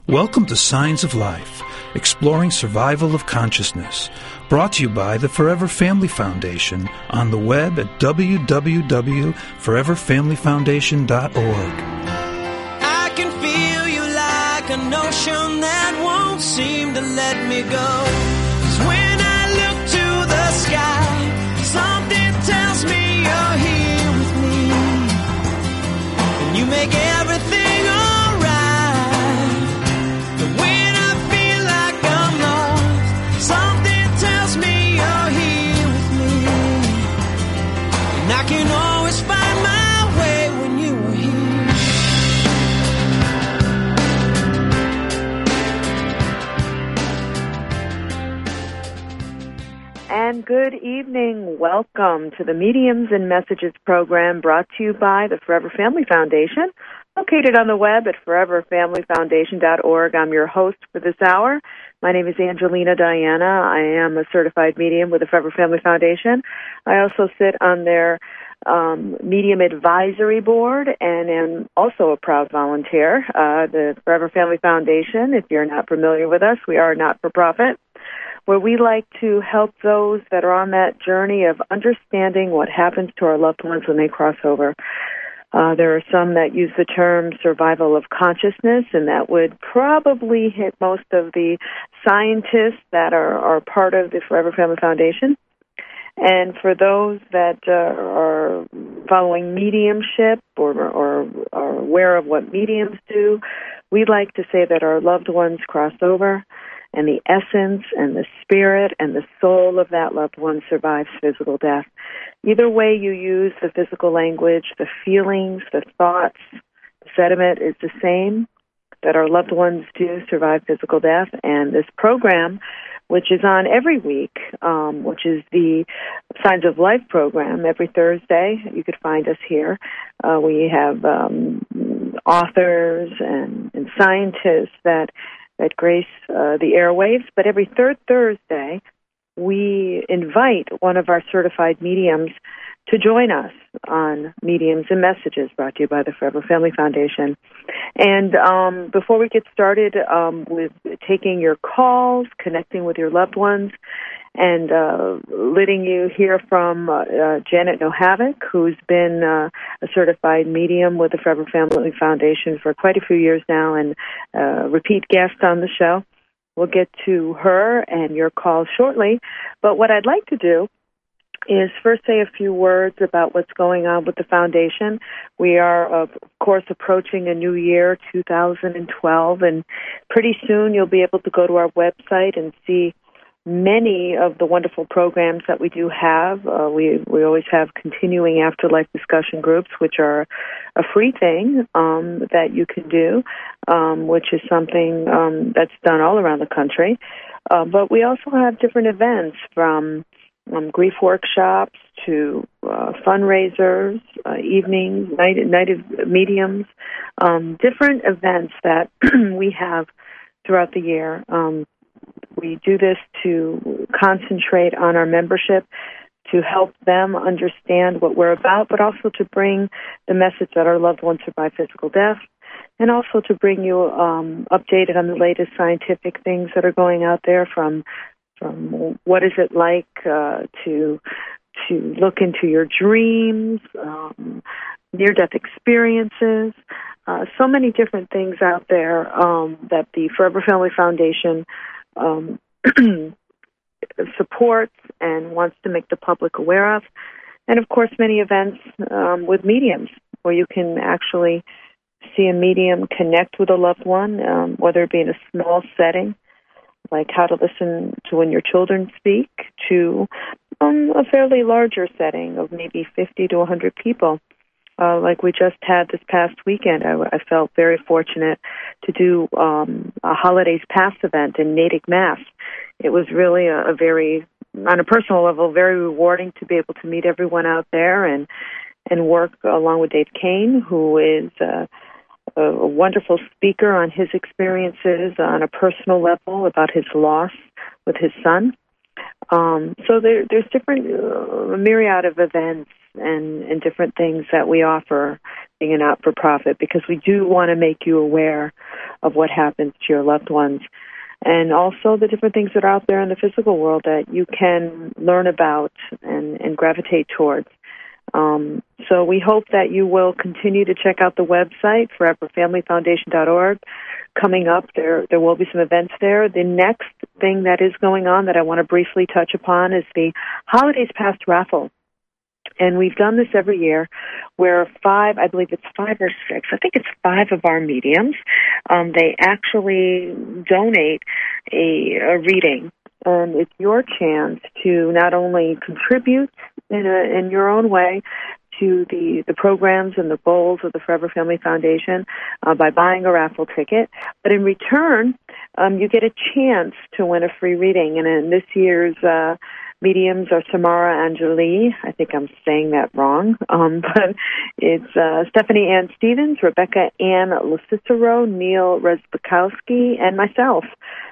Welcome to Signs of Life, exploring survival of consciousness, brought to you by the Forever Family Foundation on the web at www.foreverfamilyfoundation.org. I can feel you like an ocean that won't seem to let me go. 'Cause when I look to the sky, something tells me you're here with me. And you make everything alright. But when I feel like I'm lost, something tells me you're here with me. And I can always find my way when you are here. And good evening. Welcome to the Mediums and Messages program brought to you by the Forever Family Foundation, located on the web at foreverfamilyfoundation.org. I'm your host for this hour. My name is Angelina Diana. I am a certified medium with the Forever Family Foundation. I also sit on their Medium Advisory Board and am also a proud volunteer. The Forever Family Foundation, if you're not familiar with us, we are a not-for-profit, where we like to help those that are on that journey of understanding what happens to our loved ones when they cross over. There are some that use the term survival of consciousness, and that would probably hit most of the scientists that are part of the Forever Family Foundation. And for those that are following mediumship or are aware of what mediums do, we'd like to say that our loved ones cross over, and the essence and the spirit and the soul of that loved one survives physical death. Either way you use the physical language, the feelings, the thoughts, the sentiment is the same, that our loved ones do survive physical death. And this program, which is on every week, which is the Signs of Life program, every Thursday, you could find us here. We have authors and scientists that grace the airwaves, but every third Thursday, we invite one of our certified mediums to join us on Mediums and Messages, brought to you by the Forever Family Foundation. And before we get started with taking your calls, connecting with your loved ones, and letting you hear from Janet Nohavik, who's been a certified medium with the Forever Family Foundation for quite a few years now and repeat guest on the show. We'll get to her and your calls shortly. But what I'd like to do is first say a few words about what's going on with the foundation. We are, of course, approaching a new year, 2012, and pretty soon you'll be able to go to our website and see many of the wonderful programs that we do have. We always have continuing afterlife discussion groups, which are a free thing that you can do, which is something that's done all around the country. But we also have different events from grief workshops to fundraisers, evenings, night of mediums, different events that we have throughout the year. We do this to concentrate on our membership, to help them understand what we're about, but also to bring the message that our loved ones survive physical death, and also to bring you updated on the latest scientific things that are going out there, from what is it like to look into your dreams, near-death experiences, so many different things out there that the Forever Family Foundation supports and wants to make the public aware of. And, of course, many events with mediums where you can actually see a medium connect with a loved one, whether it be in a small setting, like how to listen to when your children speak, to a fairly larger setting of maybe 50 to 100 people. Like we just had this past weekend, I felt very fortunate to do a Holidays Past event in Natick, Mass. It was really a very, on a personal level, very rewarding to be able to meet everyone out there and work along with Dave Kane, who is a wonderful speaker on his experiences on a personal level about his loss with his son. So there's different, a myriad of events and different things that we offer being a not-for-profit, because we do want to make you aware of what happens to your loved ones. And also the different things that are out there in the physical world that you can learn about and gravitate towards. So we hope that you will continue to check out the website, foreverfamilyfoundation.org. Coming up, there will be some events there. The next thing that is going on that I want to briefly touch upon is the Holidays Past raffle. And we've done this every year where I believe it's 5 or 6, I think it's 5 of our mediums, they actually donate a reading. And it's your chance to not only contribute in your own way to the programs and the goals of the Forever Family Foundation by buying a raffle ticket, but in return, you get a chance to win a free reading. And in this year's mediums are Samara Angeli. I think I'm saying that wrong, but it's Stephanie Ann Stevens, Rebecca Ann Lacicero, Neil Rezbakowski, and myself.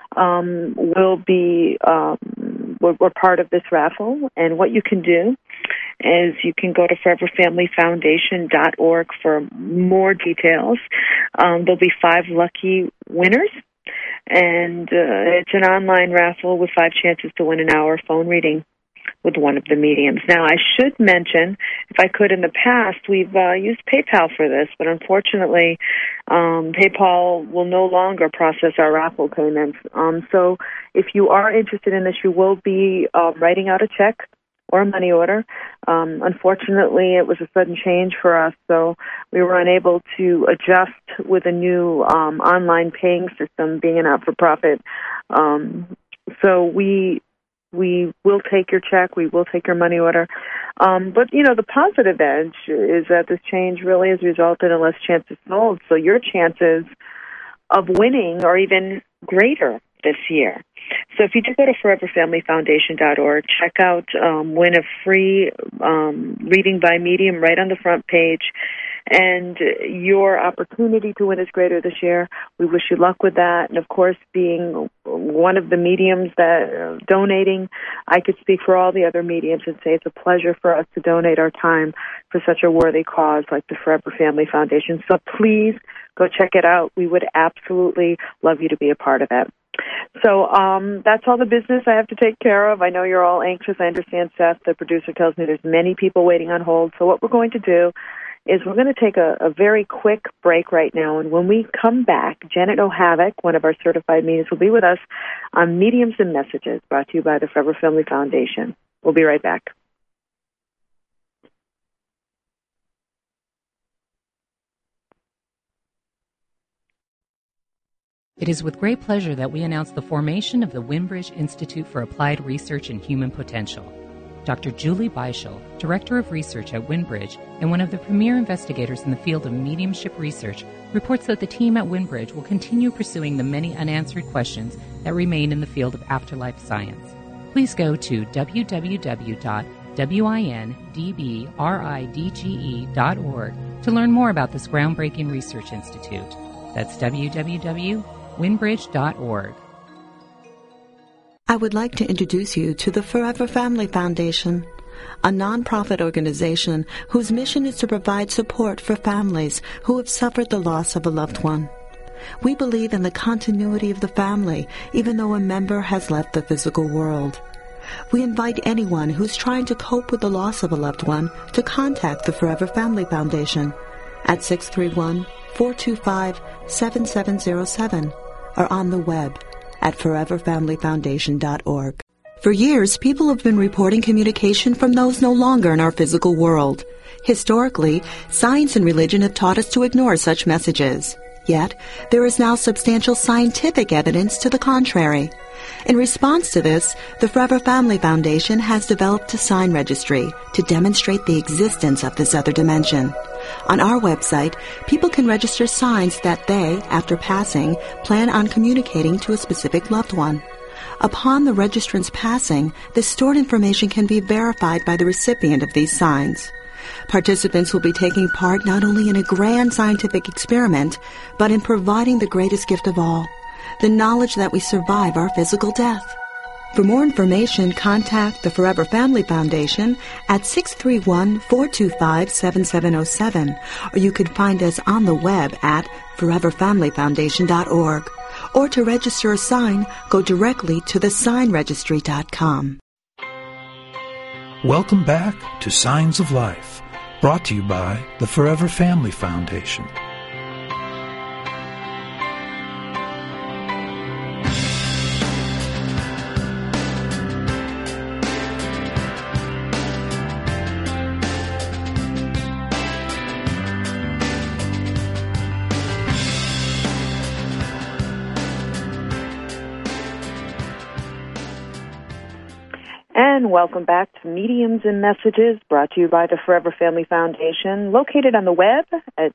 We're part of this raffle, and what you can do is you can go to foreverfamilyfoundation.org for more details. There'll be 5 lucky winners, and it's an online raffle with 5 chances to win an hour phone reading with one of the mediums. Now, I should mention, if I could, in the past, we've used PayPal for this, but unfortunately, PayPal will no longer process our raffle payments. So if you are interested in this, you will be writing out a check or a money order. Unfortunately, it was a sudden change for us, so we were unable to adjust with a new online paying system, being a not-for-profit. So we will take your check, we will take your money order. But, the positive edge is that this change really has resulted in less chances sold, so your chances of winning are even greater this year. So if you do go to foreverfamilyfoundation.org, check out win a free reading by medium right on the front page, and your opportunity to win is greater this year. We wish you luck with that. And, of course, being one of the mediums that are donating, I could speak for all the other mediums and say it's a pleasure for us to donate our time for such a worthy cause like the Forever Family Foundation. So please go check it out. We would absolutely love you to be a part of it. So that's all the business I have to take care of. I know you're all anxious. I understand, Seth, the producer, tells me there's many people waiting on hold. So what we're going to do is we're going to take a very quick break right now. And when we come back, Janet O'Havoc, one of our certified mediums, will be with us on Mediums and Messages, brought to you by the Forever Family Foundation. We'll be right back. It is with great pleasure that we announce the formation of the Winbridge Institute for Applied Research and Human Potential. Dr. Julie Beischel, Director of Research at Winbridge and one of the premier investigators in the field of mediumship research, reports that the team at Winbridge will continue pursuing the many unanswered questions that remain in the field of afterlife science. Please go to www.windbridge.org to learn more about this groundbreaking research institute. That's www.windbridge.org. I would like to introduce you to the Forever Family Foundation, a nonprofit organization whose mission is to provide support for families who have suffered the loss of a loved one. We believe in the continuity of the family, even though a member has left the physical world. We invite anyone who's trying to cope with the loss of a loved one to contact the Forever Family Foundation at 631-425-7707 or on the web at foreverfamilyfoundation.org. For years, people have been reporting communication from those no longer in our physical world. Historically, science and religion have taught us to ignore such messages. Yet, there is now substantial scientific evidence to the contrary. In response to this, the Forever Family Foundation has developed a sign registry to demonstrate the existence of this other dimension. On our website, people can register signs that they, after passing, plan on communicating to a specific loved one. Upon the registrant's passing, the stored information can be verified by the recipient of these signs. Participants will be taking part not only in a grand scientific experiment, but in providing the greatest gift of all, the knowledge that we survive our physical death. For more information, contact the Forever Family Foundation at 631-425-7707, or you can find us on the web at foreverfamilyfoundation.org. Or to register a sign, go directly to thesignregistry.com. Welcome back to Signs of Life, brought to you by the Forever Family Foundation. And welcome back to Mediums and Messages, brought to you by the Forever Family Foundation, located on the web at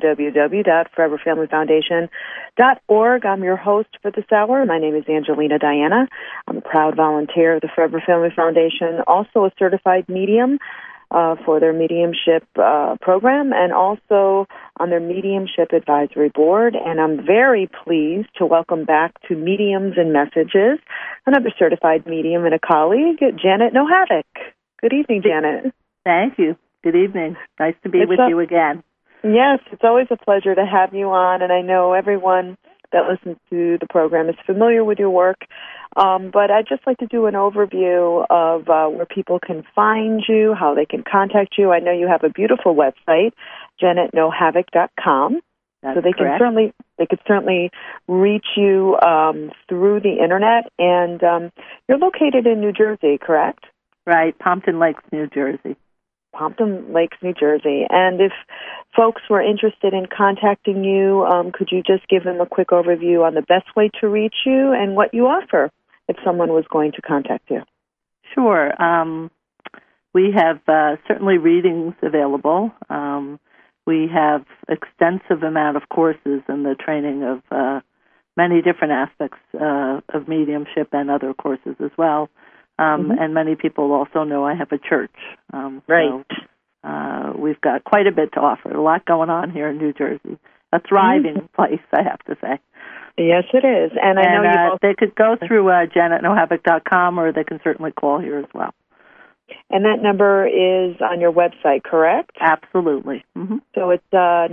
www.foreverfamilyfoundation.org. I'm your host for this hour. My name is Angelina Diana. I'm a proud volunteer of the Forever Family Foundation, also a certified medium for their mediumship program, and also on their mediumship advisory board. And I'm very pleased to welcome back to Mediums and Messages another certified medium and a colleague, Janet Nohavec. Good evening, Janet. Thank you. Good evening. Nice to be with you again. Yes, it's always a pleasure to have you on, and I know everyone that listens to the program is familiar with your work. But I'd just like to do an overview of where people can find you, how they can contact you. I know you have a beautiful website, janetnohavec.com. That's so they correct. could certainly reach you through the internet. And you're located in New Jersey, correct? Right, Pompton Lakes, New Jersey. Pompton Lakes, New Jersey. And if folks were interested in contacting you, could you just give them a quick overview on the best way to reach you and what you offer if someone was going to contact you? Sure. We have certainly readings available. We have extensive amount of courses in the training of many different aspects of mediumship and other courses as well. And many people also know I have a church. Right. So, we've got quite a bit to offer, a lot going on here in New Jersey. A thriving place, I have to say. Yes, it is. And I know they could go through janetnohavec.com, or they can certainly call here as well. And that number is on your website, correct? Absolutely. Mm-hmm. So it's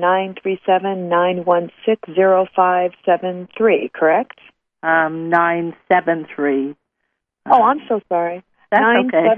937-916-0573, correct? 973. Oh, I'm so sorry. That's okay.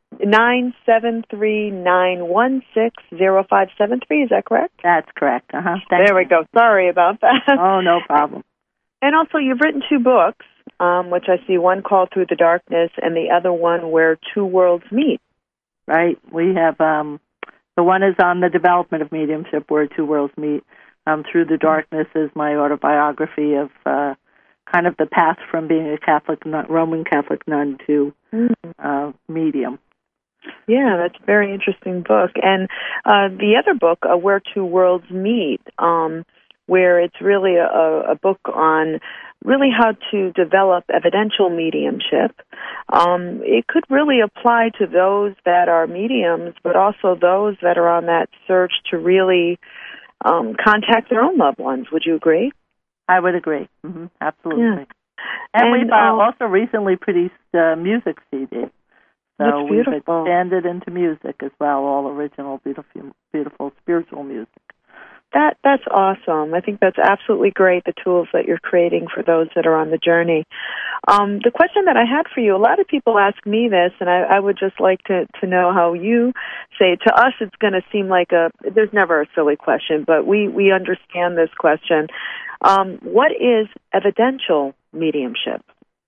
973-916-0573, is that correct? That's correct. There we go. Sorry about that. Oh, no problem. And also, you've written two books, which I see, one called Through the Darkness and the other one Where Two Worlds Meet. Right. We have, the one is on the development of mediumship, Where Two Worlds Meet. Through the Darkness is my autobiography of kind of the path from being a Roman Catholic nun to medium. Yeah, that's a very interesting book. And the other book, Where Two Worlds Meet, where it's really a book on really how to develop evidential mediumship. It could really apply to those that are mediums, but also those that are on that search to really contact their own loved ones. Would you agree? I would agree. Mm-hmm. Absolutely. Yeah. And we've also recently produced music CD. So we've expanded into music as well, all original, beautiful spiritual music. That's awesome. I think that's absolutely great, the tools that you're creating for those that are on the journey. The question that I had for you, a lot of people ask me this, and I would just like to know how you say it. To us, it's going to seem like there's never a silly question, but we understand this question. What is evidential mediumship?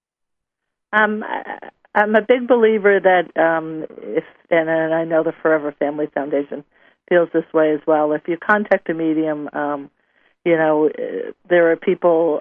I'm a big believer that and I know the Forever Family Foundation feels this way as well. If you contact a medium, there are people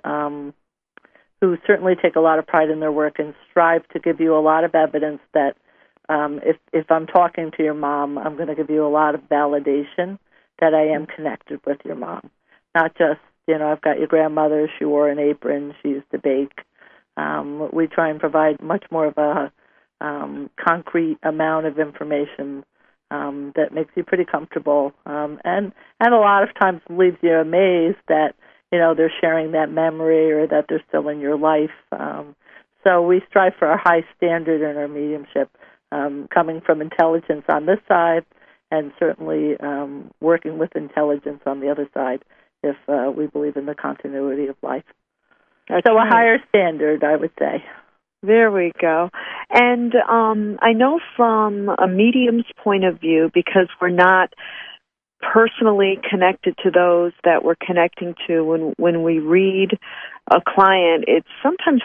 who certainly take a lot of pride in their work and strive to give you a lot of evidence that if I'm talking to your mom, I'm going to give you a lot of validation that I am connected with your mom. Not just, I've got your grandmother, she wore an apron, she used to bake. We try and provide much more of a concrete amount of information that makes you pretty comfortable, and a lot of times leaves you amazed that they're sharing that memory or that they're still in your life. So we strive for a high standard in our mediumship, coming from intelligence on this side, and certainly working with intelligence on the other side if we believe in the continuity of life. That's so right. A higher standard, I would say. There we go. And I know from a medium's point of view, because we're not personally connected to those that we're connecting to when we read a client, it's sometimes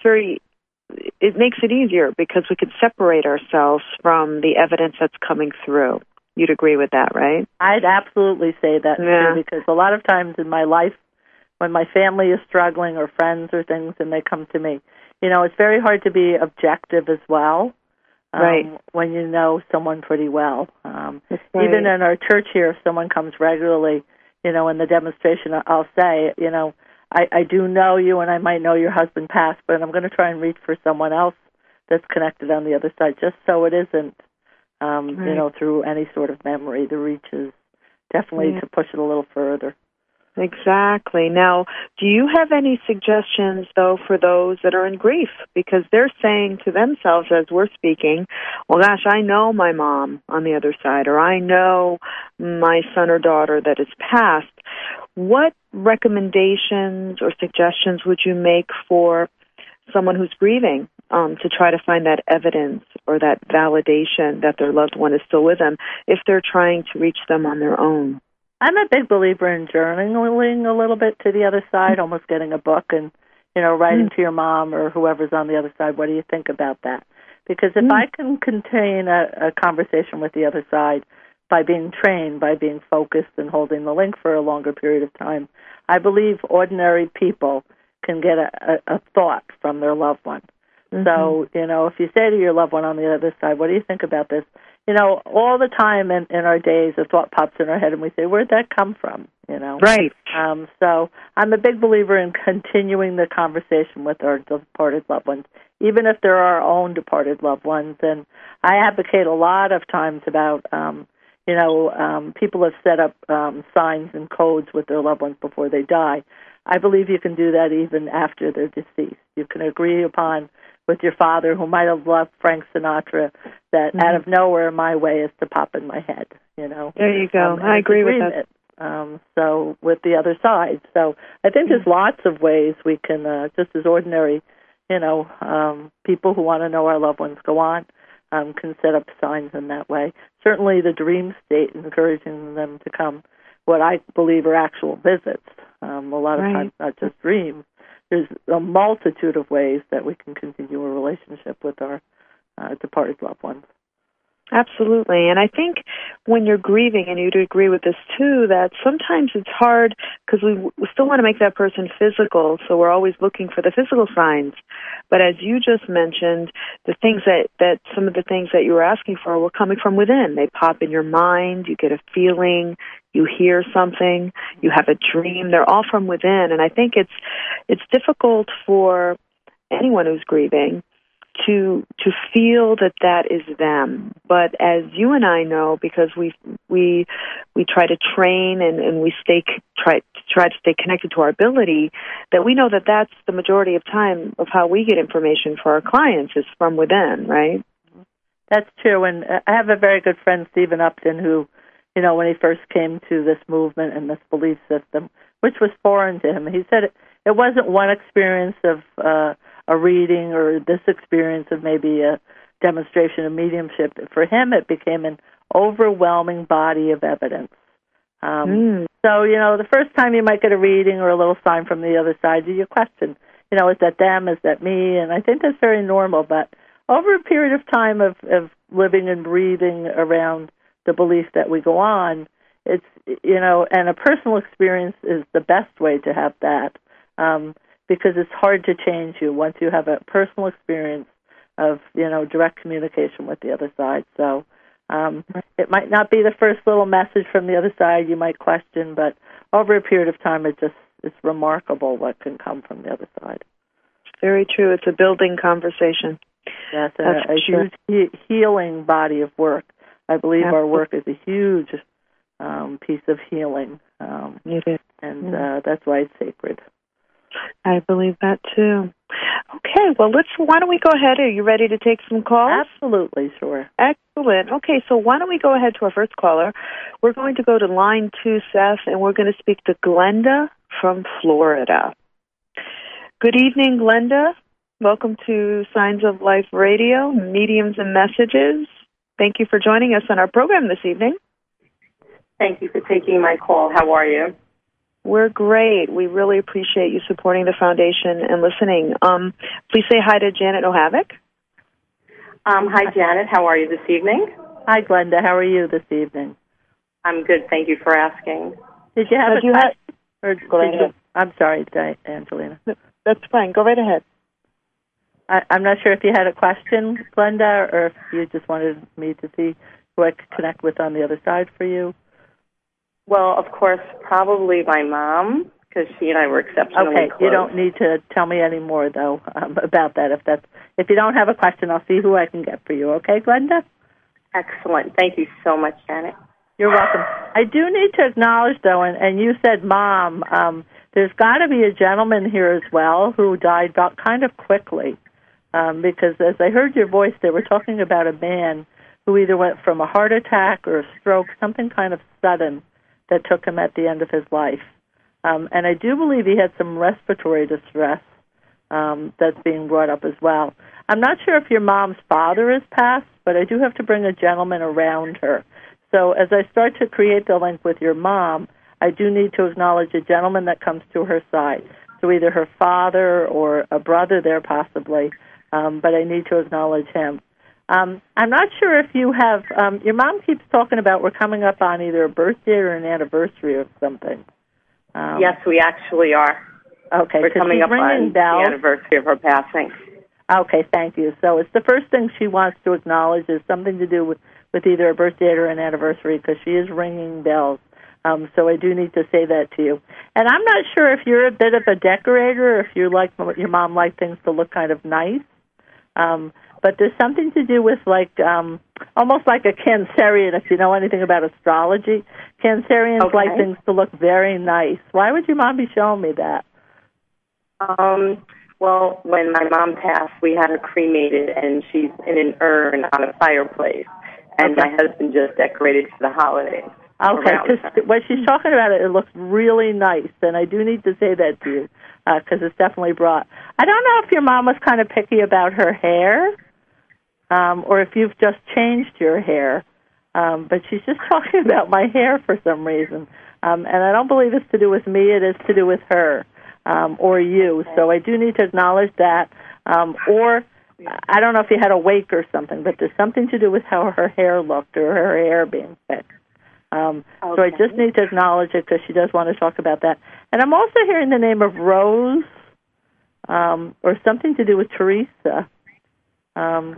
it makes it easier because we can separate ourselves from the evidence that's coming through. You'd agree with that, right? I'd absolutely say that, too, because a lot of times in my life, when my family is struggling or friends or things and they come to me, it's very hard to be objective as well when you know someone pretty well. Even in our church here, if someone comes regularly, in the demonstration, I'll say, I do know you and I might know your husband passed, but I'm going to try and reach for someone else that's connected on the other side, just so it isn't, through any sort of memory. The reach is definitely to push it a little further. Exactly. Now, do you have any suggestions, though, for those that are in grief? Because they're saying to themselves as we're speaking, well, gosh, I know my mom on the other side, or I know my son or daughter that has passed. What recommendations or suggestions would you make for someone who's grieving to try to find that evidence or that validation that their loved one is still with them if they're trying to reach them on their own? I'm a big believer in journaling a little bit to the other side, almost getting a book and, writing to your mom or whoever's on the other side, what do you think about that? Because if I can contain a conversation with the other side by being trained, by being focused and holding the link for a longer period of time, I believe ordinary people can get a thought from their loved one. So, if you say to your loved one on the other side, what do you think about this? All the time in our days, a thought pops in our head, and we say, where'd that come from? Right. So I'm a big believer in continuing the conversation with our departed loved ones, even if they're our own departed loved ones. And I advocate a lot of times about, people have set up signs and codes with their loved ones before they die. I believe you can do that even after they're deceased. You can agree upon with your father, who might have loved Frank Sinatra, that out of nowhere my way is to pop in my head, There you go. I agree with that. So with the other side. So I think there's lots of ways we can, just as ordinary, people who want to know our loved ones go on, can set up signs in that way. Certainly the dream state, encouraging them to come, what I believe are actual visits. A lot of times not just dreams. There's a multitude of ways that we can continue a relationship with our departed loved ones. Absolutely. And I think when you're grieving, and you'd agree with this too, that sometimes it's hard because we still want to make that person physical, so we're always looking for the physical signs. But as you just mentioned, the things that some of the things that you were asking for were coming from within. They pop in your mind, you get a feeling, you hear something, you have a dream. They're all from within. And I think it's difficult for anyone who's grieving to feel that is them. But as you and I know, because we try to train and we try to stay connected to our ability, that we know that that's the majority of time of how we get information for our clients is from within, right? That's true. And I have a very good friend, Stephen Upton, who, when he first came to this movement and this belief system, which was foreign to him, he said it wasn't one experience of a reading or this experience of maybe a demonstration of mediumship. For him, it became an overwhelming body of evidence. So, the first time you might get a reading or a little sign from the other side, you question, is that them, is that me? And I think that's very normal. But over a period of time of living and breathing around the belief that we go on, it's, and a personal experience is the best way to have that. Because it's hard to change you once you have a personal experience of, direct communication with the other side. So it might not be the first little message from the other side you might question, but over a period of time, it's remarkable what can come from the other side. Very true. It's a building conversation. Yes, a huge healing body of work. I believe our work is a huge piece of healing, it is. And that's why it's sacred. I believe that too. Okay, well, why don't we go ahead? Are you ready to take some calls? Absolutely, sure. Excellent. Okay, so why don't we go ahead to our first caller? We're going to go to line 2, Seth, and we're going to speak to Glenda from Florida. Good evening, Glenda. Welcome to Signs of Life Radio, Mediums and Messages. Thank you for joining us on our program this evening. Thank you for taking my call. How are you? We're great. We really appreciate you supporting the foundation and listening. Please say hi to Janet O'Havoc. Hi, Janet. How are you this evening? Hi, Glenda. How are you this evening? I'm good. Thank you for asking. Did you have a question? I'm sorry, Angelina. That's fine. Go right ahead. I'm not sure if you had a question, Glenda, or if you just wanted me to see who I could connect with on the other side for you. Well, of course, probably my mom, because she and I were exceptionally close. Okay, you don't need to tell me any more, though, about that. If you don't have a question, I'll see who I can get for you. Okay, Glenda? Excellent. Thank you so much, Janet. You're welcome. I do need to acknowledge, though, and you said Mom, there's got to be a gentleman here as well who died kind of quickly, because as I heard your voice, they were talking about a man who either went from a heart attack or a stroke, something kind of sudden, that took him at the end of his life. And I do believe he had some respiratory distress that's being brought up as well. I'm not sure if your mom's father is passed, but I do have to bring a gentleman around her. So as I start to create the link with your mom, I do need to acknowledge a gentleman that comes to her side. So either her father or a brother there possibly, but I need to acknowledge him. I'm not sure if you have, your mom keeps talking about we're coming up on either a birthday or an anniversary or something. Yes, we actually are. Okay, we're coming up on the anniversary of her passing. Okay, thank you. So it's the first thing she wants to acknowledge is something to do with either a birthday or an anniversary because she is ringing bells. So I do need to say that to you. And I'm not sure if you're a bit of a decorator or if you like your mom liked things to look kind of nice. But there's something to do with almost like a Cancerian, if you know anything about astrology. Cancerians like things to look very nice. Why would your mom be showing me that? Well, when my mom passed, we had her cremated, and she's in an urn on a fireplace. And my husband just decorated for the holidays. Okay, because when she's talking about it, it looks really nice, and I do need to say that to you because it's definitely brought. I don't know if your mom was kind of picky about her hair or if you've just changed your hair, but she's just talking about my hair for some reason, and I don't believe it's to do with me. It is to do with her or you, so I do need to acknowledge that, or I don't know if you had a wake or something, but there's something to do with how her hair looked or her hair being fixed. So I just need to acknowledge it because she does want to talk about that. And I'm also hearing the name of Rose or something to do with Teresa. Are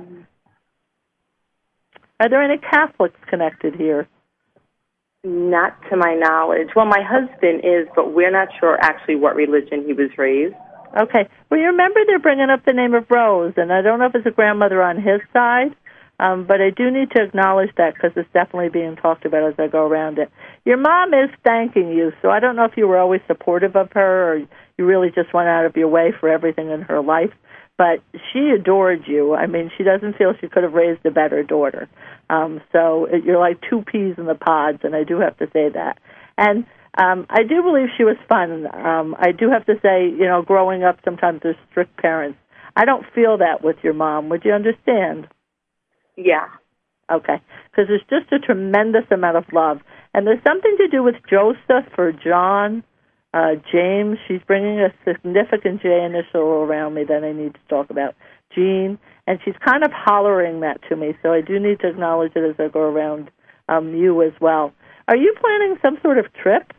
there any Catholics connected here? Not to my knowledge. Well, my husband is, but we're not sure actually what religion he was raised. Okay. Well, you remember they're bringing up the name of Rose, and I don't know if it's a grandmother on his side, but I do need to acknowledge that because it's definitely being talked about as I go around it. Your mom is thanking you, so I don't know if you were always supportive of her or you really just went out of your way for everything in her life, but she adored you. I mean, she doesn't feel she could have raised a better daughter. So you're like two peas in the pods, and I do have to say that. And I do believe she was fun. I do have to say, growing up, sometimes there's strict parents. I don't feel that with your mom. Would you understand? Yeah. Okay. Because there's just a tremendous amount of love. And there's something to do with Joseph or John, James. She's bringing a significant J initial around me that I need to talk about. Jean. And she's kind of hollering that to me, so I do need to acknowledge it as I go around you as well. Are you planning some sort of trip?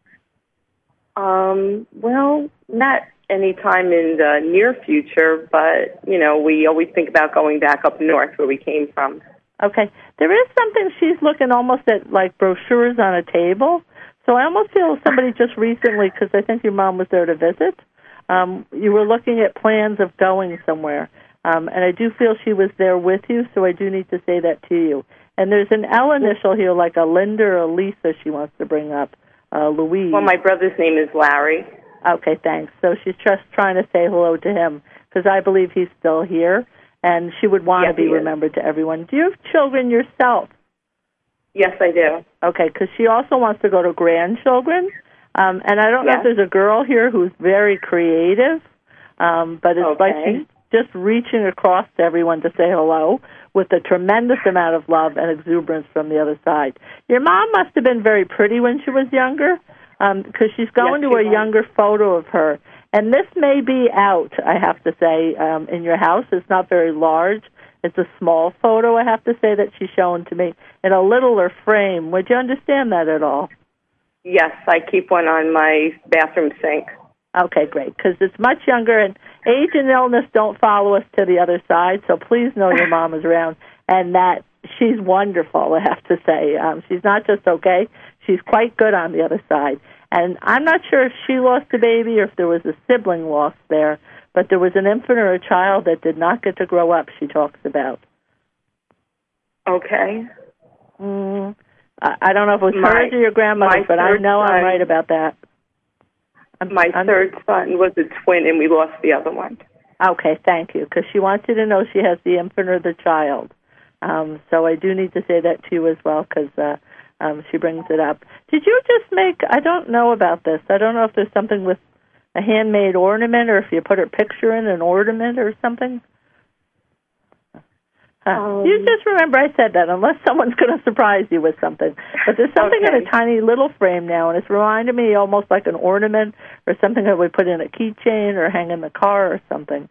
Well, not any time in the near future, but, we always think about going back up north where we came from. Okay. There is something she's looking almost at, like brochures on a table. So I almost feel somebody just recently, because I think your mom was there to visit, you were looking at plans of going somewhere. And I do feel she was there with you, so I do need to say that to you. And there's an L initial here, like a Linda or a Lisa she wants to bring up, Louise. Well, my brother's name is Larry. Okay, thanks. So she's just trying to say hello to him, because I believe he's still here, and she would want to be remembered to everyone. Do you have children yourself? Yes, I do. Okay, because she also wants to go to grandchildren, and I don't know if there's a girl here who's very creative, but it's like she's just reaching across to everyone to say hello with a tremendous amount of love and exuberance from the other side. Your mom must have been very pretty when she was younger, because she's going to a younger photo of her. And this may be out, I have to say, in your house. It's not very large. It's a small photo, I have to say, that she's shown to me in a littler frame. Would you understand that at all? Yes, I keep one on my bathroom sink. Okay, great, because it's much younger, and age and illness don't follow us to the other side, so please know your mom is around, and that she's wonderful, I have to say. She's not just okay, she's quite good on the other side. And I'm not sure if she lost a baby or if there was a sibling lost there, but there was an infant or a child that did not get to grow up, she talks about. Okay. I don't know if it was hers or your grandmother's, but I know I'm right about that. My third son was a twin, and we lost the other one. Okay, thank you, because she wants you to know she has the infant or the child. So I do need to say that to you as well, because she brings it up. Did you just make, I don't know about this, I don't know if there's something with a handmade ornament or if you put her picture in an ornament or something? You just remember I said that, unless someone's going to surprise you with something. But there's something in a tiny little frame now, and it's reminded me almost like an ornament or something that we put in a keychain or hang in the car or something.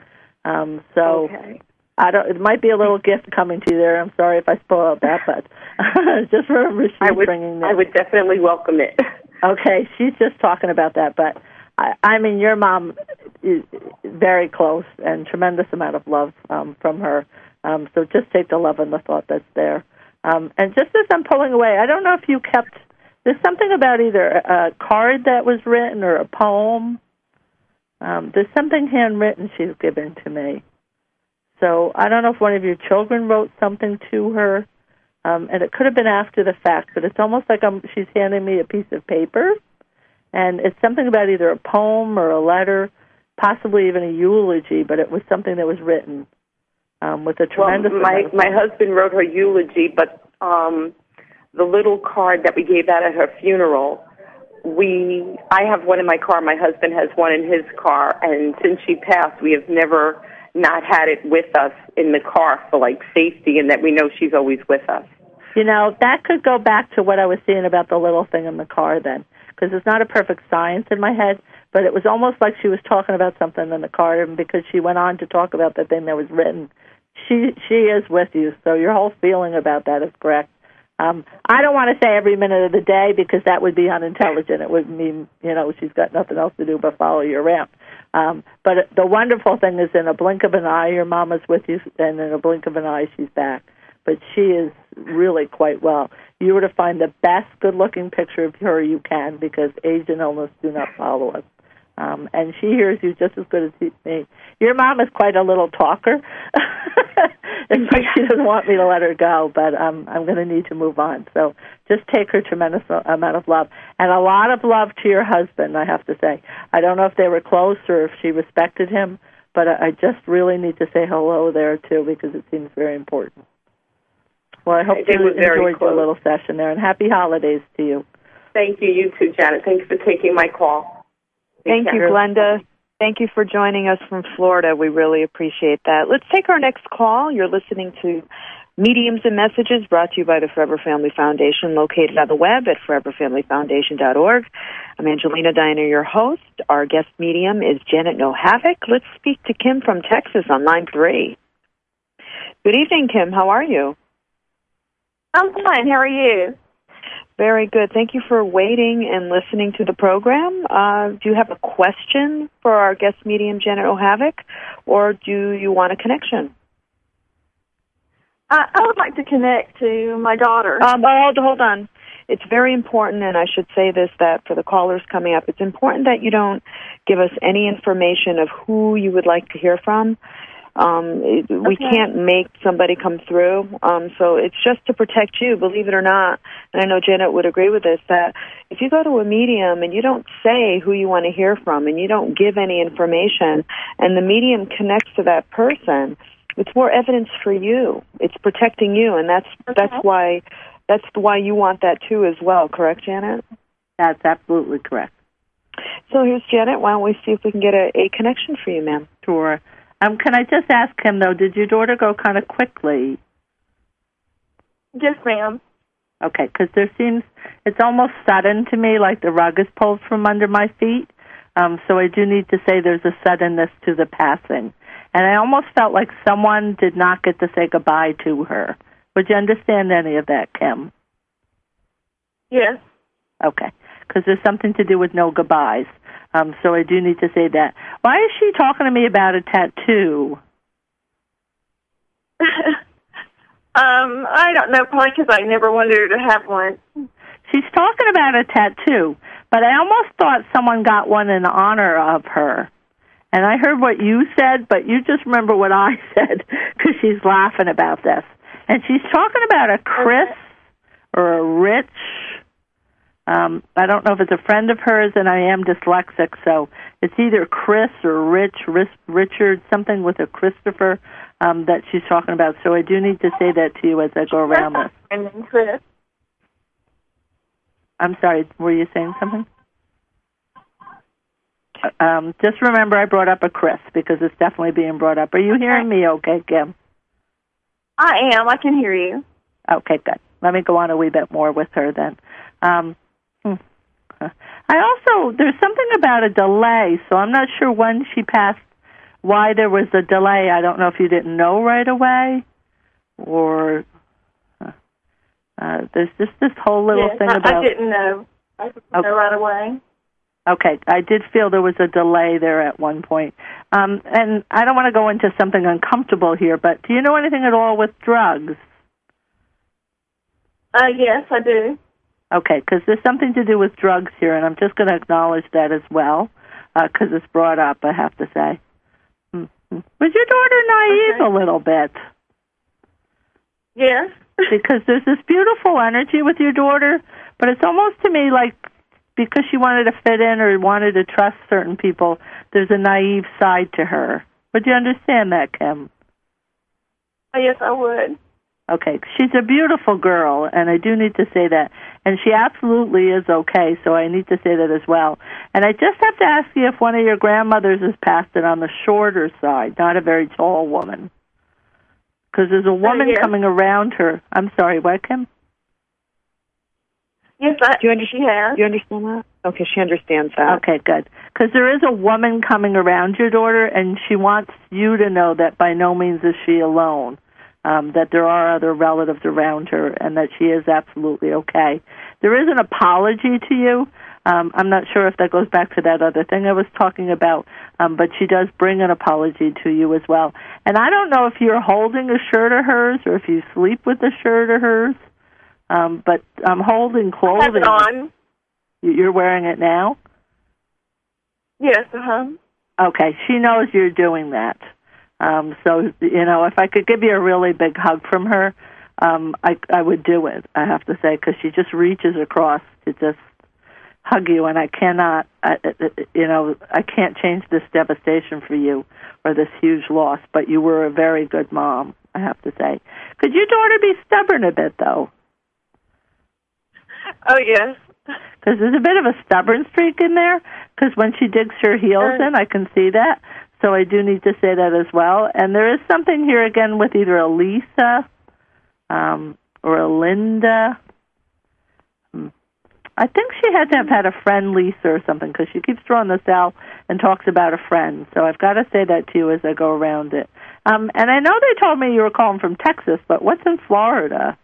It might be a little gift coming to you there. I'm sorry if I spoiled that, but just remember she's bringing that. I would definitely welcome it. Okay, she's just talking about that, but I mean, your mom is very close and tremendous amount of love from her. So just take the love and the thought that's there. And just as I'm pulling away, I don't know if you kept, there's something about either a card that was written or a poem. There's something handwritten she's given to me. So I don't know if one of your children wrote something to her, and it could have been after the fact, but it's almost like she's handing me a piece of paper, and it's something about either a poem or a letter, possibly even a eulogy, but it was something that was written. With a tremendous my husband wrote her eulogy, but the little card that we gave out at her funeral, I have one in my car, my husband has one in his car, and since she passed, we have never not had it with us in the car for, like, safety, and that we know she's always with us. You know, that could go back to what I was saying about the little thing in the car then, because it's not a perfect science in my head, but it was almost like she was talking about something in the car, and because she went on to talk about the thing that was written, she is with you, so your whole feeling about that is correct. I don't want to say every minute of the day because that would be unintelligent. It would mean, she's got nothing else to do but follow you around. But the wonderful thing is in a blink of an eye, your mama's with you, and in a blink of an eye, she's back. But she is really quite well. You were to find the best good-looking picture of her you can because age and illness do not follow us. And she hears you just as good as me. Your mom is quite a little talker. It's like she doesn't want me to let her go, but I'm going to need to move on. So just take her tremendous amount of love. And a lot of love to your husband, I have to say. I don't know if they were close or if she respected him, but I just really need to say hello there, too, because it seems very important. Well, I hope you enjoyed your little session there, and happy holidays to you. Thank you. You too, Janet. Thanks for taking my call. Thank you, Glenda. Thank you for joining us from Florida. We really appreciate that. Let's take our next call. You're listening to Mediums and Messages, brought to you by the Forever Family Foundation, located on the web at foreverfamilyfoundation.org. I'm Angelina Diner, your host. Our guest medium is Janet Nohavec. Let's speak to Kim from Texas on line 3. Good evening, Kim. How are you? I'm fine. How are you? Very good. Thank you for waiting and listening to the program. Do you have a question for our guest medium, Janet Nohavec, or do you want a connection? I would like to connect to my daughter. Hold on. It's very important, and I should say this, that for the callers coming up, it's important that you don't give us any information of who you would like to hear from. We can't make somebody come through. So it's just to protect you, believe it or not. And I know Janet would agree with this, that if you go to a medium and you don't say who you want to hear from and you don't give any information and the medium connects to that person, it's more evidence for you. It's protecting you, and that's why you want that too as well, correct, Janet? That's absolutely correct. So here's Janet. Why don't we see if we can get a connection for you, ma'am? Sure. Can I just ask him, though, did your daughter go kind of quickly? Yes, ma'am. Okay, because it's almost sudden to me, like the rug is pulled from under my feet. So I do need to say there's a suddenness to the passing. And I almost felt like someone did not get to say goodbye to her. Would you understand any of that, Kim? Yes. Okay, because there's something to do with no goodbyes. So I do need to say that. Why is she talking to me about a tattoo? I don't know, probably because I never wanted her to have one. She's talking about a tattoo, but I almost thought someone got one in honor of her. And I heard what you said, but you just remember what I said because she's laughing about this. And she's talking about a Chris or a Rich. I don't know if it's a friend of hers, and I am dyslexic, so it's either Chris or Richard, something with a Christopher that she's talking about. So I do need to say that to you as I go around this. And then Chris. I'm sorry, were you saying something? Just remember I brought up a Chris because it's definitely being brought up. Are you hearing me okay, Kim? I am. I can hear you. Okay, good. Let me go on a wee bit more with her then. There's something about a delay, so I'm not sure when she passed, why there was a delay. I don't know if you didn't know right away, or there's just this whole little thing about... I didn't know. I didn't know right away. Okay, I did feel there was a delay there at one point. And I don't want to go into something uncomfortable here, but do you know anything at all with drugs? Yes, I do. Okay, because there's something to do with drugs here, and I'm just going to acknowledge that as well, because it's brought up, I have to say. Mm-hmm. Was your daughter naive a little bit? Yes. Because there's this beautiful energy with your daughter, but it's almost to me like because she wanted to fit in or wanted to trust certain people, there's a naive side to her. Would you understand that, Kim? Yes, I would. Okay, she's a beautiful girl, and I do need to say that. And she absolutely is okay, so I need to say that as well. And I just have to ask you if one of your grandmothers has passed it on the shorter side, not a very tall woman. Because there's a woman coming around her. I'm sorry, what, Kim? Yes, she has. Do you understand that? Okay, she understands that. Okay, good. Because there is a woman coming around your daughter, and she wants you to know that by no means is she alone. That there are other relatives around her and that she is absolutely okay. There is an apology to you. I'm not sure if that goes back to that other thing I was talking about, but she does bring an apology to you as well. And I don't know if you're holding a shirt of hers or if you sleep with a shirt of hers, but I'm holding clothing. I have it on. You're wearing it now? Yes, uh-huh. Okay, she knows you're doing that. So, if I could give you a really big hug from her, I would do it, I have to say, because she just reaches across to just hug you, and I cannot, I can't change this devastation for you or this huge loss, but you were a very good mom, I have to say. Could your daughter be stubborn a bit, though? Oh, yes. Because there's a bit of a stubborn streak in there, because when she digs her heels in, I can see that. So I do need to say that as well. And there is something here again with either a Lisa or a Linda. I think she had to have had a friend, Lisa, or something, because she keeps throwing this out and talks about a friend. So I've got to say that to you as I go around it. And I know they told me you were calling from Texas, but what's in Florida?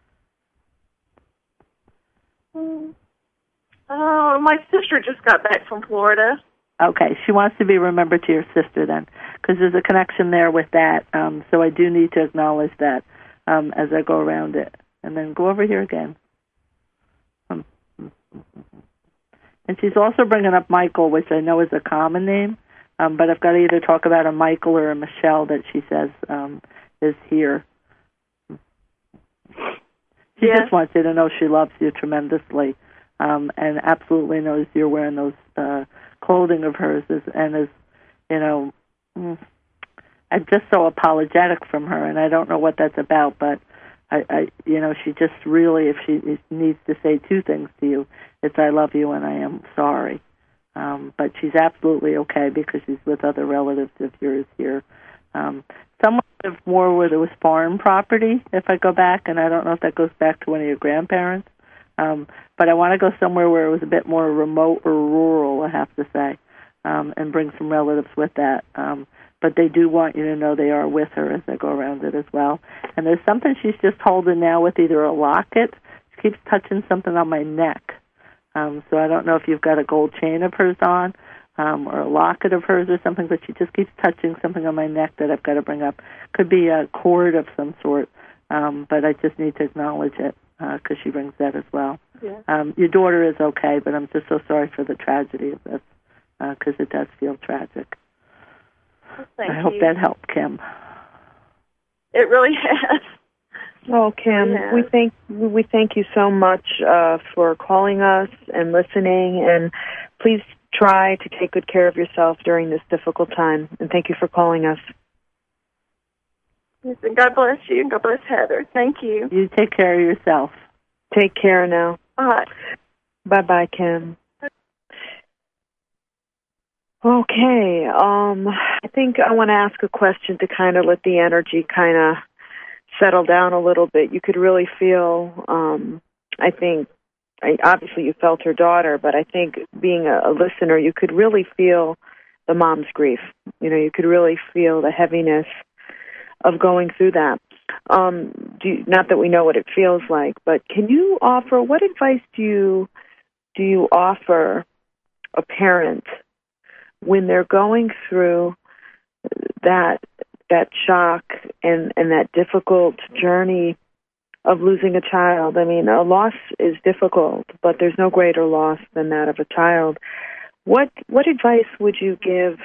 Oh, my sister just got back from Florida. Okay, she wants to be remembered to your sister then, because there's a connection there with that. So I do need to acknowledge that as I go around it. And then go over here again. And she's also bringing up Michael, which I know is a common name, But I've got to either talk about a Michael or a Michelle that she says is here. She just wants you to know she loves you tremendously, and absolutely knows you're wearing those clothing of hers, and is, you know, I'm just so apologetic from her, and I don't know what that's about, but I you know, she just really, if she needs to say two things to you, it's I love you and I am sorry. But she's absolutely okay because she's with other relatives of yours here. Someone lived more where there was farm property, if I go back, and I don't know if that goes back to one of your grandparents. But I want to go somewhere where it was a bit more remote or rural, I have to say, and bring some relatives with that. But they do want you to know they are with her as I go around it as well. And there's something she's just holding now with either a locket. She keeps touching something on my neck. So I don't know if you've got a gold chain of hers on or a locket of hers or something, but she just keeps touching something on my neck that I've got to bring up. Could be a cord of some sort, but I just need to acknowledge it because she brings that as well. Yeah. Your daughter is okay, but I'm just so sorry for the tragedy of this because it does feel tragic. Thank you. I hope that helped, Kim. It really has. Oh, Kim, we thank you so much for calling us and listening, and please try to take good care of yourself during this difficult time, and thank you for calling us. Yes, and God bless you, and God bless Heather. Thank you. You take care of yourself. Take care now. All right. Bye-bye, Kim. Okay, I think I want to ask a question to kind of let the energy kind of settle down a little bit. You could really feel, obviously you felt her daughter, but I think being a listener, you could really feel the mom's grief. You know, you could really feel the heaviness of going through that. Not that we know what it feels like, but can you offer, what advice do you offer a parent when they're going through that shock and that difficult journey of losing a child? I mean, a loss is difficult, but there's no greater loss than that of a child. What advice would you give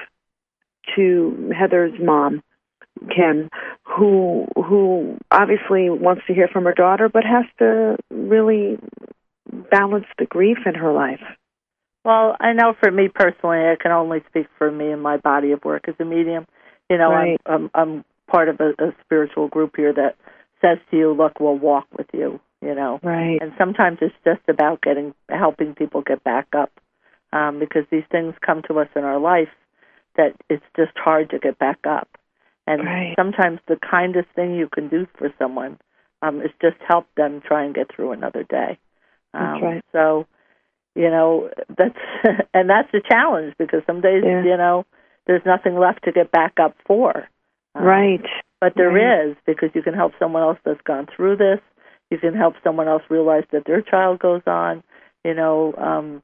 to Heather's mom, Kim, who obviously wants to hear from her daughter, but has to really balance the grief in her life? Well, I know for me personally, I can only speak for me and my body of work as a medium. You know, right. I'm part of a spiritual group here that says to you, look, we'll walk with you, you know. Right. And sometimes it's just about helping people get back up because these things come to us in our life that it's just hard to get back up. And right. Sometimes the kindest thing you can do for someone is just help them try and get through another day. That's right. So, you know, that's a challenge because some days, you know, there's nothing left to get back up for. Right. But there is, because you can help someone else that's gone through this. You can help someone else realize that their child goes on, you know,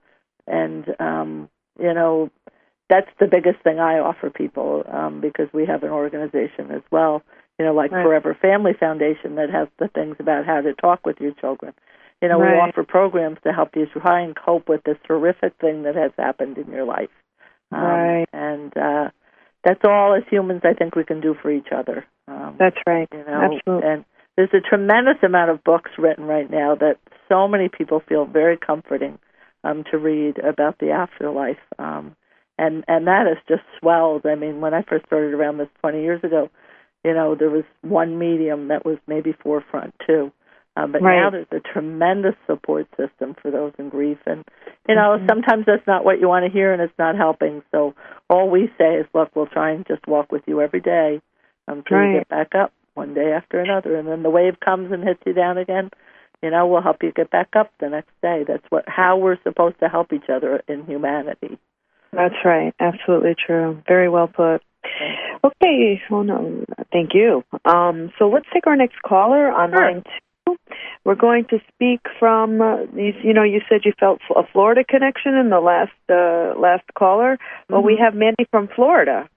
you know, that's the biggest thing I offer people because we have an organization as well, you know, like Forever Family Foundation that has the things about how to talk with your children. You know, we offer programs to help you try and cope with this horrific thing that has happened in your life. And that's all as humans I think we can do for each other. That's right. You know, absolutely. And there's a tremendous amount of books written right now that so many people feel very comforting to read about the afterlife. And that has just swelled. I mean, when I first started around this 20 years ago, you know, there was one medium that was maybe forefront too. But now there's a tremendous support system for those in grief. And, you know, sometimes that's not what you want to hear and it's not helping. So all we say is, look, we'll try and just walk with you every day until you get back up one day after another. And then the wave comes and hits you down again. You know, we'll help you get back up the next day. That's how we're supposed to help each other in humanity. That's right. Absolutely true. Very well put. Okay. Oh, no. Thank you. So let's take our next caller on line 2. We're going to speak from, you know, you said you felt a Florida connection in the last caller. Well, we have Mandy from Florida.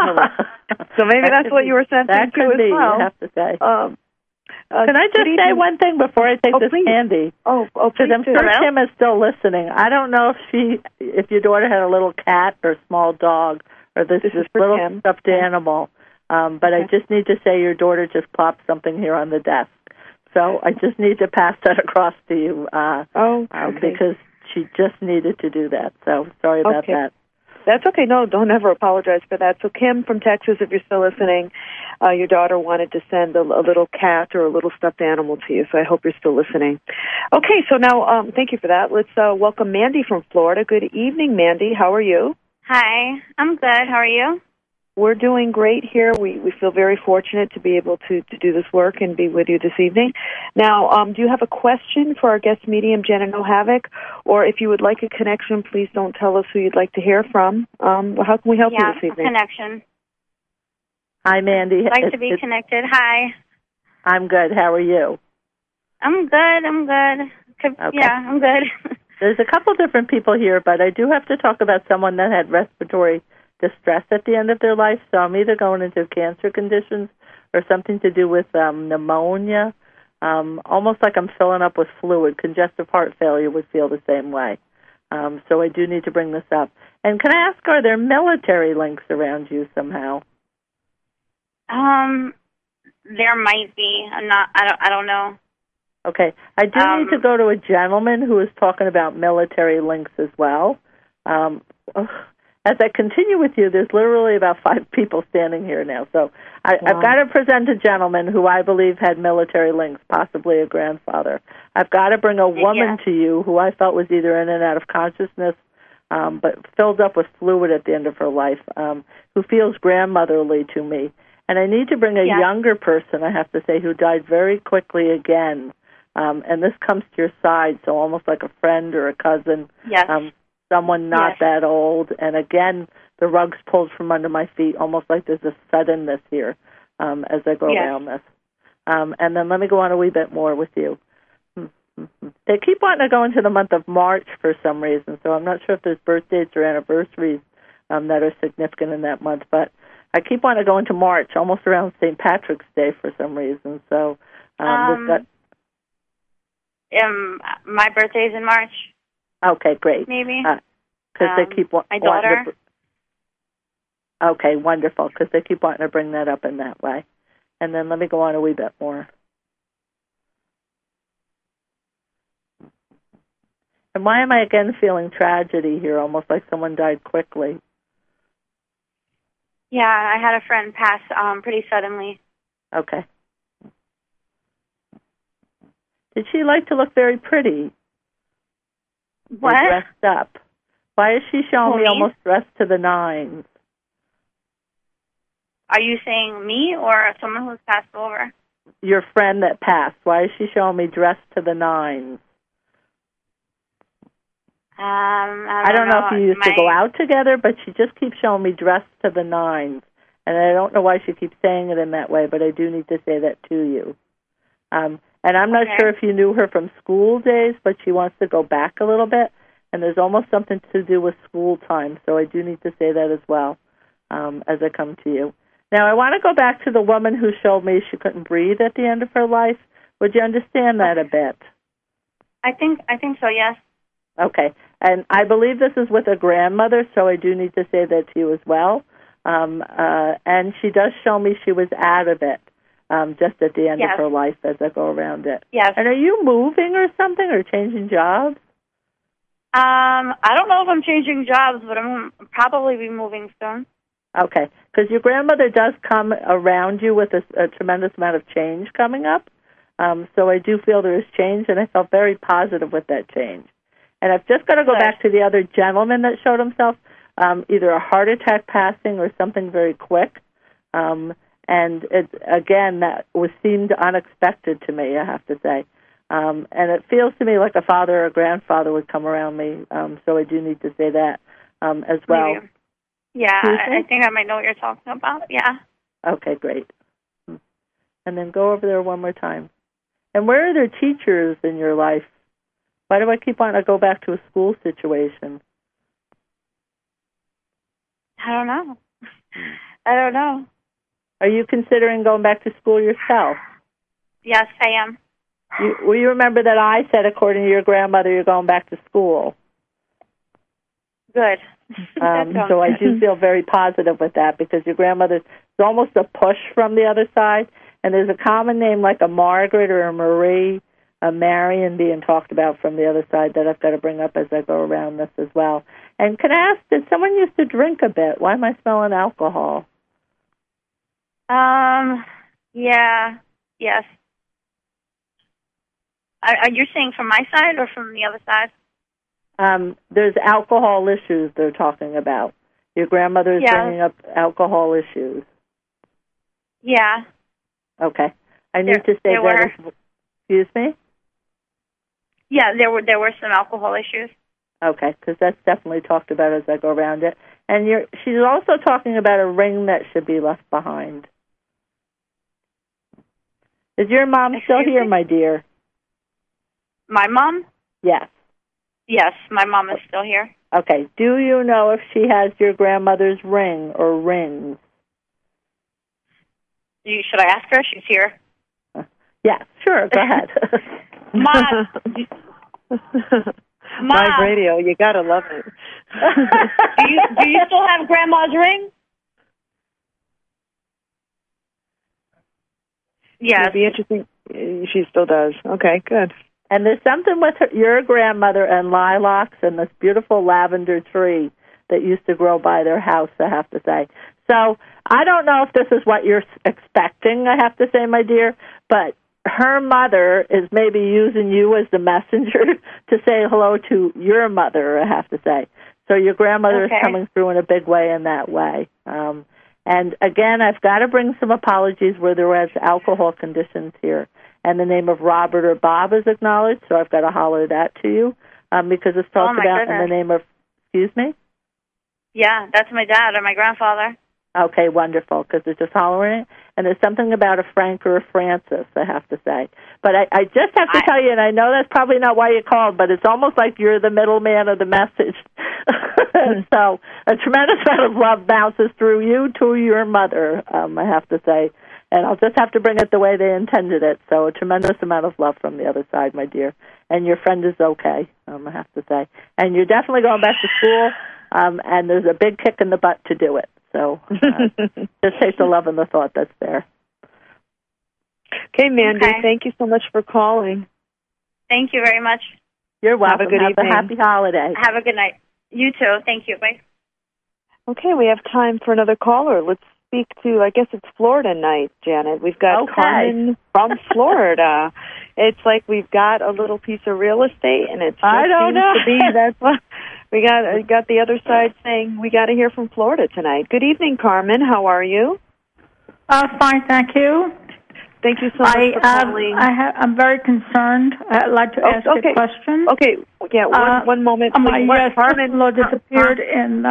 So maybe that's what you were sent to as well. You have to say. Can I just say one thing before I take this, Mandy? Because I'm sure Kim is still listening. I don't know if your daughter had a little cat or small dog or this little Kim. stuffed animal. But I just need to say your daughter just plopped something here on the desk. So I just need to pass that across to you because she just needed to do that. So sorry about that. That's okay. No, don't ever apologize for that. So Kim from Texas, if you're still listening, your daughter wanted to send a little cat or a little stuffed animal to you, so I hope you're still listening. Okay, so now thank you for that. Let's welcome Mandy from Florida. Good evening, Mandy. How are you? Hi, I'm good. How are you? We're doing great here. We feel very fortunate to be able to do this work and be with you this evening. Now, do you have a question for our guest medium, Janet O'Havoc? Or if you would like a connection, please don't tell us who you'd like to hear from. How can we help you this evening? Yeah, connection. Hi, Mandy. I'd like to be connected. Hi. I'm good. How are you? I'm good. Okay. Yeah, I'm good. There's a couple different people here, but I do have to talk about someone that had respiratory distress at the end of their life, so I'm either going into cancer conditions or something to do with pneumonia, almost like I'm filling up with fluid. Congestive heart failure would feel the same way. So I do need to bring this up. And can I ask, are there military links around you somehow? There might be. I don't know. Okay. I do need to go to a gentleman who is talking about military links as well. As I continue with you, there's literally about 5 people standing here now. So I've got to present a gentleman who I believe had military links, possibly a grandfather. I've got to bring a woman to you who I felt was either in and out of consciousness, but filled up with fluid at the end of her life, who feels grandmotherly to me. And I need to bring a younger person, I have to say, who died very quickly again. And this comes to your side, so almost like a friend or a cousin. Yes. Someone not that old, and again, the rug's pulled from under my feet, almost like there's a suddenness here as I go around this. And then let me go on a wee bit more with you. They keep wanting to go into the month of March for some reason, so I'm not sure if there's birthdays or anniversaries that are significant in that month, but I keep wanting to go into March, almost around St. Patrick's Day for some reason. So we've got... my birthday's in March. Okay, great. Maybe. Because they keep my daughter. Okay, wonderful, because they keep wanting to bring that up in that way. And then let me go on a wee bit more. And why am I again feeling tragedy here, almost like someone died quickly? Yeah, I had a friend pass pretty suddenly. Okay. Did she like to look very pretty? What? Dressed up. Why is she showing me almost dressed to the nines? Are you saying me or someone who's passed over? Your friend that passed. Why is she showing me dressed to the nines? I don't know if you used to go out together, but she just keeps showing me dressed to the nines. And I don't know why she keeps saying it in that way, but I do need to say that to you. And I'm not sure if you knew her from school days, but she wants to go back a little bit. And there's almost something to do with school time, so I do need to say that as well as I come to you. Now, I want to go back to the woman who showed me she couldn't breathe at the end of her life. Would you understand that a bit? I think so, yes. Okay. And I believe this is with a grandmother, so I do need to say that to you as well. And she does show me she was out of it. Just at the end of her life as I go around it. Yes. And are you moving or something or changing jobs? I don't know if I'm changing jobs, but I'm probably be moving soon. Okay, because your grandmother does come around you with a tremendous amount of change coming up. So I do feel there is change, and I felt very positive with that change. And I've just got to go back to the other gentleman that showed himself, either a heart attack passing or something very quick. And that seemed unexpected to me, I have to say. And it feels to me like a father or a grandfather would come around me, so I do need to say that as well. Maybe. Yeah, I think I might know what you're talking about, yeah. Okay, great. And then go over there one more time. And where are there teachers in your life? Why do I keep wanting to go back to a school situation? I don't know. Are you considering going back to school yourself? Yes, I am. Will you remember that I said, according to your grandmother, you're going back to school? Good. So I do feel very positive with that because your grandmother's almost a push from the other side. And there's a common name like a Margaret or a Marie, a Marion being talked about from the other side that I've got to bring up as I go around this as well. And can I ask, did someone used to drink a bit? Why am I smelling alcohol? Yeah. Yes. Are you saying from my side or from the other side? There's alcohol issues they're talking about. Your grandmother is bringing up alcohol issues. Yeah. Okay. I need to say that. Excuse me? Yeah, there were some alcohol issues. Okay, because that's definitely talked about as I go around it. And she's also talking about a ring that should be left behind. Is your mom still here, my dear? My mom? Yes. Yes, my mom is still here. Okay. Do you know if she has your grandmother's ring or rings? Should I ask her? She's here. Yeah, sure. Go ahead. Mom. Live radio, you gotta love it. Do you still have Grandma's ring? Yes. It'd be interesting. She still does. Okay, good. And there's something with your grandmother and lilacs and this beautiful lavender tree that used to grow by their house, I have to say. So I don't know if this is what you're expecting, I have to say, my dear, but her mother is maybe using you as the messenger to say hello to your mother, I have to say. So your grandmother is coming through in a big way in that way. And again, I've got to bring some apologies where there was alcohol conditions here. And the name of Robert or Bob is acknowledged, so I've got to holler that to you because it's talked about in the name of, excuse me? Yeah, that's my dad or my grandfather. Okay, wonderful, because they're just hollering it. And there's something about a Frank or a Francis, I have to say. But I just have to tell you, and I know that's probably not why you called, but it's almost like you're the middleman of the message. So a tremendous amount of love bounces through you to your mother, I have to say. And I'll just have to bring it the way they intended it. So a tremendous amount of love from the other side, my dear. And your friend is okay, I have to say. And you're definitely going back to school, and there's a big kick in the butt to do it. So just take the love and the thought that's there. Okay, Mandy, thank you so much for calling. Thank you very much. You're welcome. Have a good evening. A happy holiday. Have a good night. You too. Thank you. Bye. Okay, we have time for another caller. Let's speak to, I guess it's Florida night, Janet. We've got Carmen from Florida. It's like we've got a little piece of real estate, and it seems to be that's what we got the other side saying we got to hear from Florida tonight. Good evening, Carmen. How are you? Fine, thank you. Thank you so much for calling. I'm very concerned. I'd like to ask a question. Okay, yeah, one moment. My Carmen disappeared in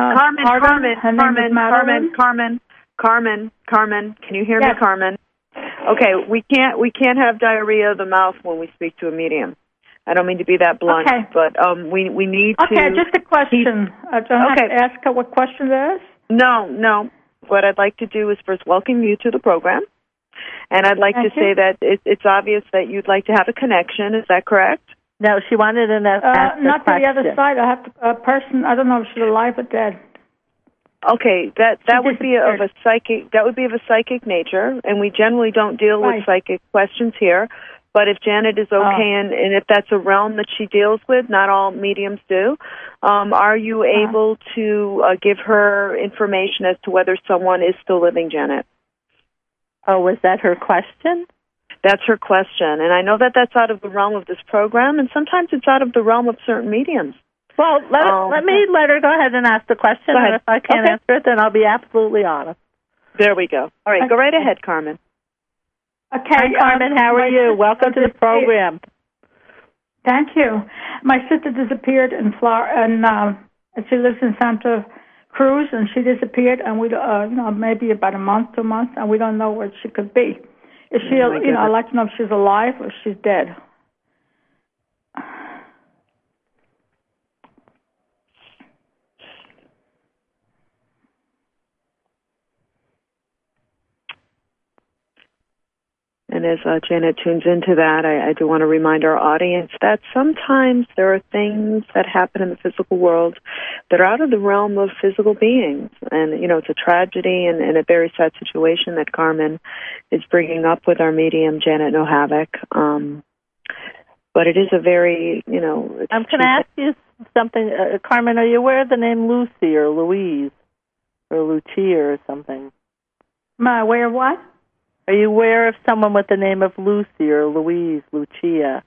Carmen, can you hear me, Carmen? Okay, we can't have diarrhea of the mouth when we speak to a medium. I don't mean to be that blunt, but we need to. Okay, just a question. I don't have to ask her what question there is? No. What I'd like to do is first welcome you to the program. And I'd like to say that it's obvious that you'd like to have a connection. Is that correct? No, she wanted an not to the other side. I have a person. I don't know if she's alive or dead. Okay, that would be of a psychic. That would be of a psychic nature, and we generally don't deal with psychic questions here. But if Janet is okay, and if that's a realm that she deals with, not all mediums do. Are you able to give her information as to whether someone is still living, Janet? Oh, was that her question? That's her question. And I know that that's out of the realm of this program, and sometimes it's out of the realm of certain mediums. Well, let me let her go ahead and ask the question, and if I can't answer it, then I'll be absolutely honest. There we go. All right, go right ahead, Carmen. Okay. Hi, Carmen, how are you? Welcome to the program. Thank you. My sister disappeared in Florida, and she lives in Santa Cruz, and she disappeared, and we, maybe about a month, 2 months, and we don't know where she could be. Is she, I'd like to know if she's alive or if she's dead. And as Janet tunes into that, I do want to remind our audience that sometimes there are things that happen in the physical world that are out of the realm of physical beings. And, you know, it's a tragedy and a very sad situation that Carmen is bringing up with our medium, Janet Nohavec. But it is a very, you know... can I ask you something? Carmen, are you aware of the name Lucy or Louise or Lucia or something? Am I aware of what? Are you aware of someone with the name of Lucy or Louise, Lucia?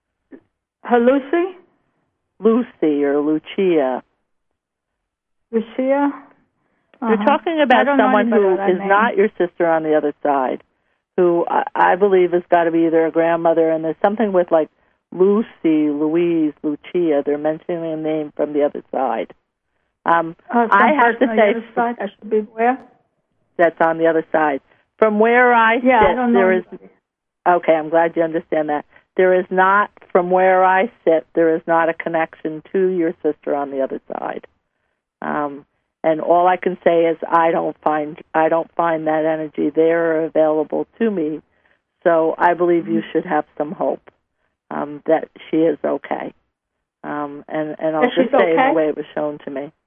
Lucy? Lucy or Lucia. Lucia? You're talking about someone who is not your sister on the other side, who I believe has got to be either a grandmother, and there's something with like Lucy, Louise, Lucia. They're mentioning a name from the other side. I have to say, I should be aware. That's on the other side. From where I sit, I don't know. there is. Okay, I'm glad you understand that. There is not, from where I sit, there is not a connection to your sister on the other side. And all I can say is I don't find that energy there or available to me. So I believe you should have some hope that she is okay. And I'll just say it the way it was shown to me.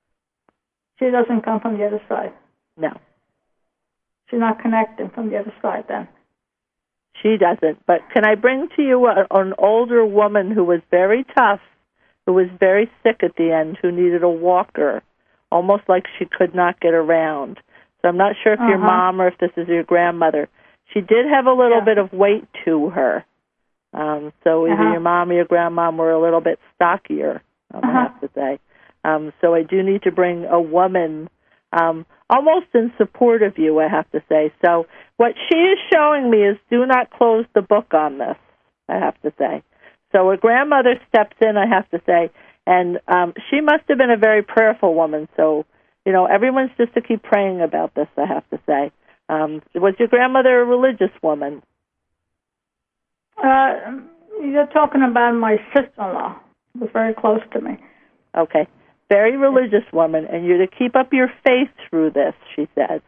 She doesn't come from the other side. No. She's not connecting from the other side then. She doesn't. But can I bring to you an older woman who was very tough, who was very sick at the end, who needed a walker, almost like she could not get around. So I'm not sure if your mom or if this is your grandmother. She did have a little bit of weight to her. So either your mom or your grandmom were a little bit stockier, I have to say. So I do need to bring a woman almost in support of you, I have to say. So what she is showing me is do not close the book on this, I have to say. So a grandmother steps in, I have to say, and she must have been a very prayerful woman. So, you know, everyone's just to keep praying about this, I have to say. Was your grandmother a religious woman? You're talking about my sister-in-law, who was very close to me. Okay. Very religious woman, and you're to keep up your faith through this, she says.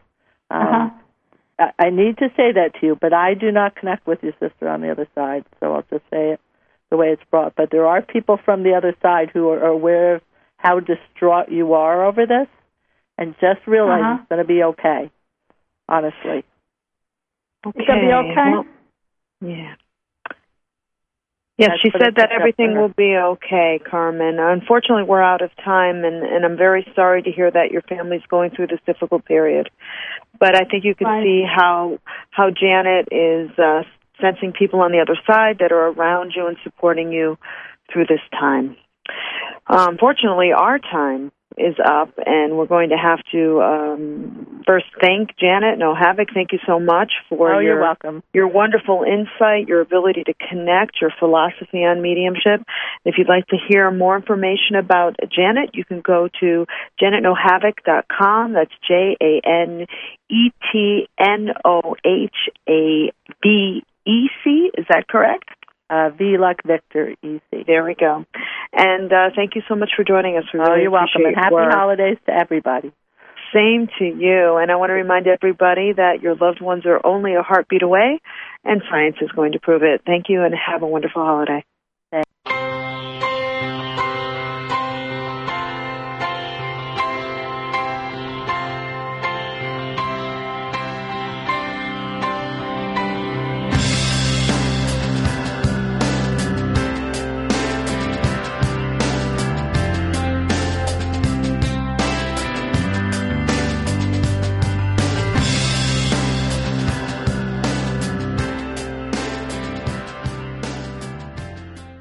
I need to say that to you, but I do not connect with your sister on the other side, so I'll just say it the way it's brought. But there are people from the other side who are aware of how distraught you are over this, and just realize it's going to be okay, honestly. Okay. It's going to be okay? Well, yeah. Yes, she said that everything will be okay, Carmen. Unfortunately, we're out of time, and I'm very sorry to hear that your family's going through this difficult period. But I think you can see how Janet is sensing people on the other side that are around you and supporting you through this time. Unfortunately, our time is up, and we're going to have to first thank Janet Nohavec. Thank you so much for you're welcome. Your wonderful insight, your ability to connect, your philosophy on mediumship. If you'd like to hear more information about Janet, you can go to janetnohavec.com. That's JANETNOHAVEC. Is that correct? V like Victor, EC. There we go. And thank you so much for joining us. We really you're welcome. And happy holidays to everybody. Same to you. And I want to remind everybody that your loved ones are only a heartbeat away, and science is going to prove it. Thank you, and have a wonderful holiday. Thanks.